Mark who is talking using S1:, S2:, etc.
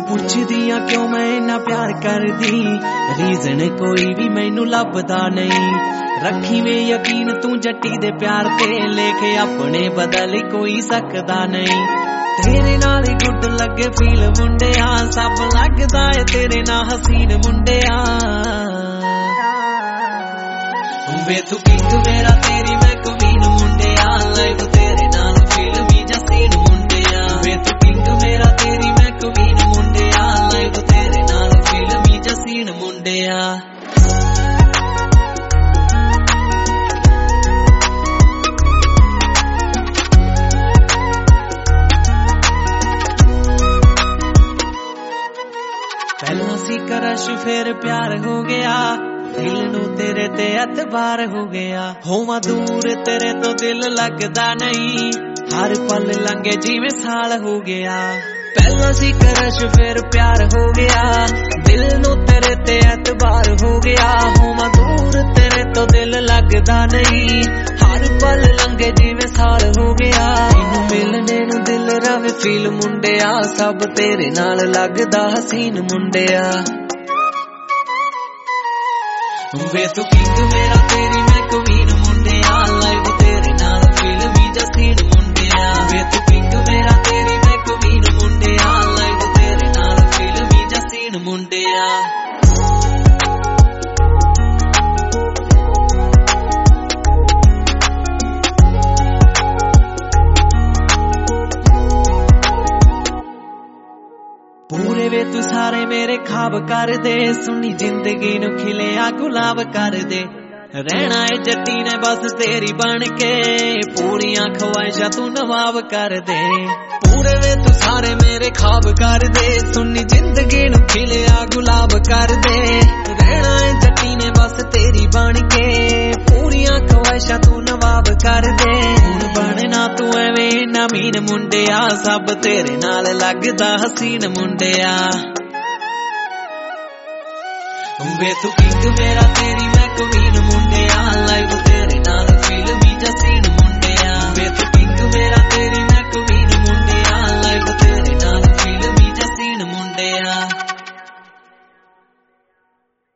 S1: पुछदियां क्यों मैं इन्ना प्यार करदी, रीजन कोई भी मैनू लभदा नहीं। रखी वे यकीन तू जट्टी दे प्यार ते, लेके अपने बदल कोई सकदा नहीं। तेरे नाल गुड लगे फील मुंडिया, सब लगदा है तेरे नाल हसीन मुंडिया। वे तू किंग मेरा तेरी मैं कवीन मुंडिया, लाइव तेरे नाल फील भी जसीन मुंडिया। वे तू किंग मेरा तेरी मैं कवीन मुंडिया, लाइव तेरे नाल फील भी जसीन मुंडिया। पहला सी करश फिर प्यार हो गया, दिल नू तेरे ते एतबार हो गया। होवा दूर तेरे तो दिल लगदा नहीं, हर पल लंघे जिवें साल हो गया। पहला सी करश फिर प्यार हो गया, दिल नू तेरे ते एतबार हो गया। होवा दूर तेरे तो दिल लगदा नहीं, हर पल लंघे जिवें साल हो गया। इनू मिलने नू दिल रवे फील मुंडिया, सब तेरे नाल लगदा हसीन मुंडिया। वे तू किंग मेरा तेरी मैं कवीन मुंडिया, लाइव तेरे नाल फील भी जसीन मुंडिया। वे तू किंग मेरा तेरी मैं कवीन मुंडिया, लाइव तेरे नाल फील भी जसीन मुंडिया। पूरे वे तू सारे मेरे खाब कर दे, सुनी जिंदगी नू खिलिया गुलाब कर दे। रहना है जट्टी ने बस तेरी बन के, पूरियां ख्वाहिशां तू नवाब कर दे। पूरे वे तू सारे मेरे खाब कर दे, सुनी जिंदगी नू खिलिया गुलाब कर दे। रहना है जट्टी ने बस तेरी बन के, पूरियां ख्वाहिशां तू नवाब कर दे। हुण बनना तू एवें नमीन मुंडिया, सब तेरे नाल लगदा हसीन मुंडिया। वे तू किंग मेरा तेरी